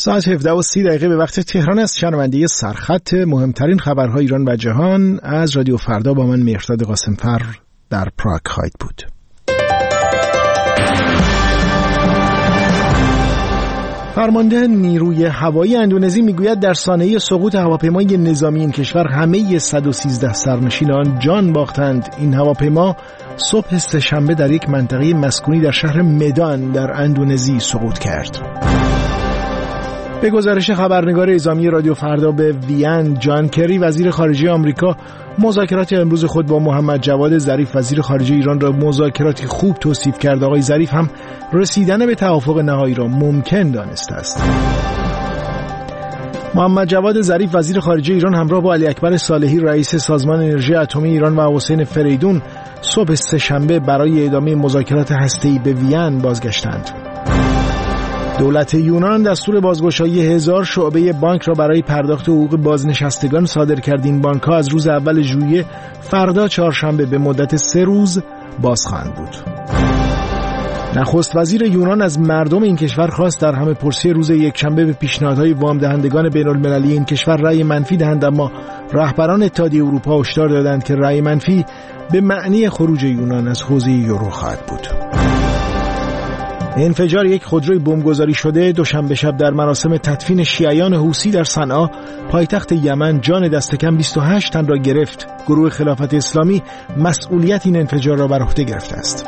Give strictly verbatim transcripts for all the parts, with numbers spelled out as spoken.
ساعت هفده و سی دقیقه به وقت تهران است. شنونده سرخط مهمترین خبرهای ایران و جهان از رادیو فردا با من مهرداد قاسمفر در پراگ خواهید بود. فرمانده نیروی هوایی اندونزی میگوید در سانحه سقوط هواپیمای نظامی این کشور همه صد و سیزده سرنشین آن جان باختند. این هواپیما صبح سه‌شنبه در یک منطقه مسکونی در شهر مدان در اندونزی سقوط کرد. به گزارش خبرنگار اعزامی رادیو فردا به وین، جان کری وزیر خارجه آمریکا مذاکرات امروز خود با محمد جواد ظریف وزیر خارجه ایران را مذاکراتی خوب توصیف کرد. آقای ظریف هم رسیدن به توافق نهایی را ممکن دانسته است. محمد جواد ظریف وزیر خارجه ایران همراه با علی اکبر صالحی رئیس سازمان انرژی اتمی ایران و حسین فریدون صبح سه‌شنبه برای ادامه مذاکرات هسته‌ای به وین بازگشتند. دولت یونان دستور بازگشایی هزار شعبه بانک را برای پرداخت حقوق بازنشستگان صادر کرد. این بانک‌ها از روز اول ژوئیه فردا چهارشنبه به مدت سه روز باز خواهند بود. نخست وزیر یونان از مردم این کشور خواست در همه پرسی روز یکشنبه به پیشنهادهای وام دهندگان بین‌المللی این کشور رأی منفی دهند، اما رهبران اتحادیه اروپا هشدار دادند که رأی منفی به معنی خروج یونان از حوزه یورو خواهد بود. انفجار یک خودروی بمبگذاری شده دوشنبه شب در مراسم تدفین شیعیان حوثی در صنعا پایتخت یمن جان دست کم بیست و هشت تن را گرفت. گروه خلافت اسلامی مسئولیت این انفجار را بر عهده گرفته است.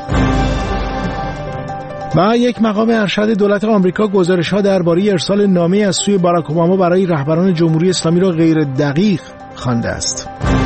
و یک مقام ارشد دولت آمریکا گزارش‌ها درباره ارسال نامه از سوی باراک اوباما برای رهبران جمهوری اسلامی را غیر دقیق خوانده است.